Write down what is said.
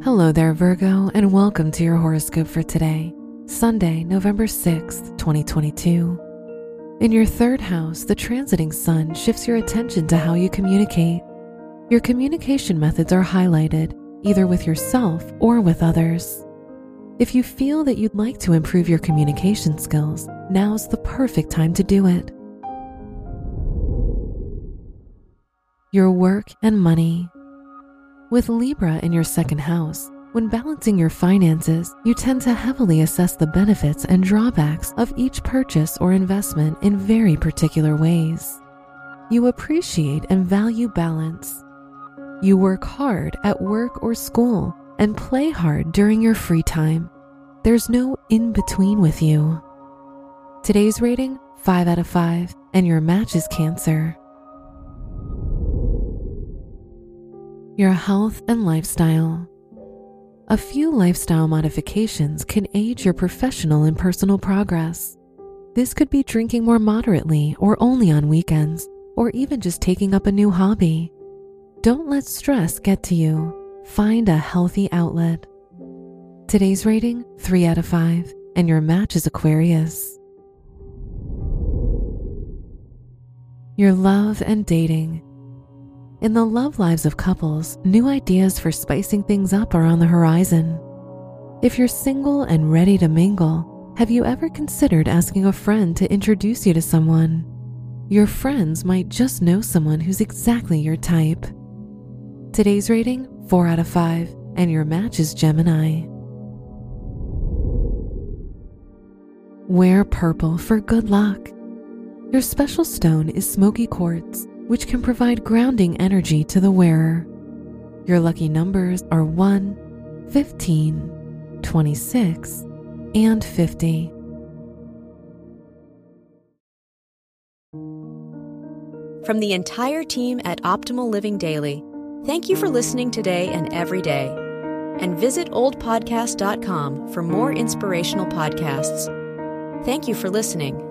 Hello there, Virgo, and welcome to your horoscope for today, Sunday, November 6th, 2022. In your third house, the transiting sun shifts your attention to how you communicate. Your communication methods are highlighted, either with yourself or with others. If you feel that you'd like to improve your communication skills, now's the perfect time to do it. Your work and money. With Libra in your second house, when balancing your finances, you tend to heavily assess the benefits and drawbacks of each purchase or investment in very particular ways. You appreciate and value balance. You work hard at work or school and play hard during your free time. There's no in-between with you. Today's rating, 5 out of 5, and your match is Cancer. Your health and lifestyle. A few lifestyle modifications can aid your professional and personal progress. This could be drinking more moderately or only on weekends, or even just taking up a new hobby. Don't let stress get to you. Find a healthy outlet. Today's rating, 3 out of 5, and your match is Aquarius. Your love and dating. In the love lives of couples, new ideas for spicing things up are on the horizon. If you're single and ready to mingle, have you ever considered asking a friend to introduce you to someone? Your friends might just know someone who's exactly your type. Today's rating, 4 out of 5, and your match is Gemini. Wear purple for good luck. Your special stone is smoky quartz, which can provide grounding energy to the wearer. Your lucky numbers are 1, 15, 26, and 50. From the entire team at Optimal Living Daily, thank you for listening today and every day. And visit oldpodcast.com for more inspirational podcasts. Thank you for listening.